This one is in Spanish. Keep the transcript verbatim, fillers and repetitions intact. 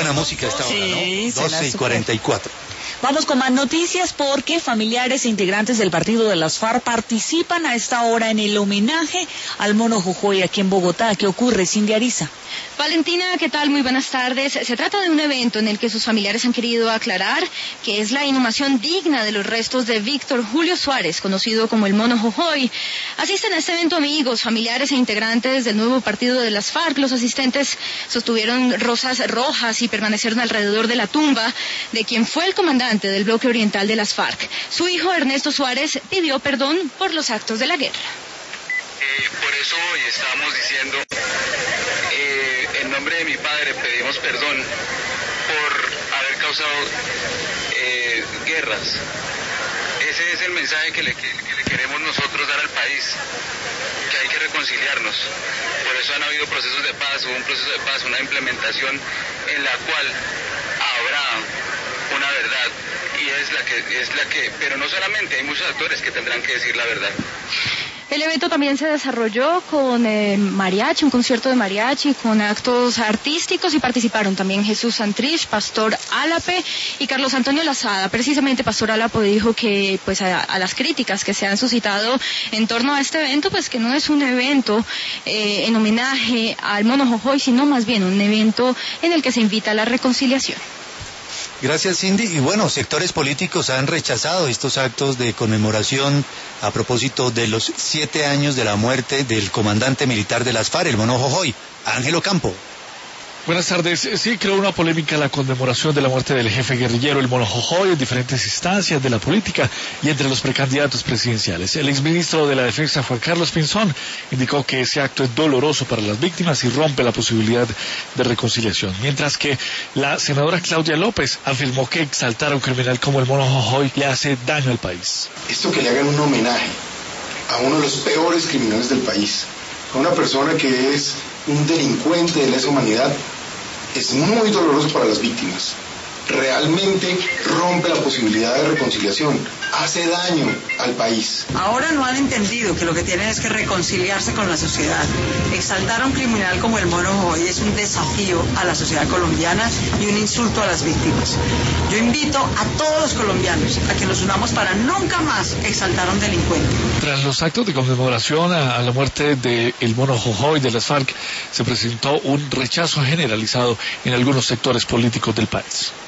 buena música esta hora, sí, ¿no? doce y cuarenta y cuatro. Vamos con más noticias porque familiares e integrantes del partido de las FARC participan a esta hora en el homenaje al Mono Jojoy aquí en Bogotá. ¿Qué ocurre, Cindy Ariza? Valentina, ¿qué tal? Muy buenas tardes. Se trata de un evento en el que sus familiares han querido aclarar que es la inhumación digna de los restos de Víctor Julio Suárez, conocido como el Mono Jojoy. Asisten a este evento amigos, familiares e integrantes del nuevo partido de las FARC. Los asistentes sostuvieron rosas rojas y permanecieron alrededor de la tumba de quien fue el comandante del bloque oriental de las FARC. Su hijo Ernesto Suárez pidió perdón por los actos de la guerra. Eh, por eso hoy estamos diciendo, eh, en nombre de mi padre pedimos perdón por haber causado eh, guerras. Ese es el mensaje que le, que, que le queremos nosotros dar al país, que hay que reconciliarnos. Por eso han habido procesos de paz, hubo un proceso de paz, una implementación en la cual habrá una verdad, y es la que es la que, pero no solamente, hay muchos actores que tendrán que decir la verdad. El evento también se desarrolló con eh, mariachi, un concierto de mariachi, con actos artísticos, y participaron también Jesús Santrich, Pastor Álape y Carlos Antonio Lazada. Precisamente Pastor Álape dijo que pues a, a las críticas que se han suscitado en torno a este evento, pues que no es un evento eh, en homenaje al Mono Jojoy, sino más bien un evento en el que se invita a la reconciliación. Gracias, Cindy. Y bueno, sectores políticos han rechazado estos actos de conmemoración a propósito de los siete años de la muerte del comandante militar de las FARC, el Mono Jojoy, Ángelo Campo. Buenas tardes. Sí, creó una polémica la conmemoración de la muerte del jefe guerrillero, el Mono Jojoy, en diferentes instancias de la política y entre los precandidatos presidenciales. El exministro de la Defensa, Juan Carlos Pinzón, indicó que ese acto es doloroso para las víctimas y rompe la posibilidad de reconciliación. Mientras que la senadora Claudia López afirmó que exaltar a un criminal como el Mono Jojoy le hace daño al país. Esto que le hagan un homenaje a uno de los peores criminales del país, a una persona que es un delincuente de lesa humanidad, es muy doloroso para las víctimas. Realmente rompe la posibilidad de reconciliación, hace daño al país. Ahora no han entendido que lo que tienen es que reconciliarse con la sociedad. Exaltar a un criminal como el Mono Jojoy es un desafío a la sociedad colombiana y un insulto a las víctimas. Yo invito a todos los colombianos a que nos unamos para nunca más exaltar a un delincuente. Tras los actos de conmemoración a, a la muerte del Mono Jojoy de las FARC, se presentó un rechazo generalizado en algunos sectores políticos del país.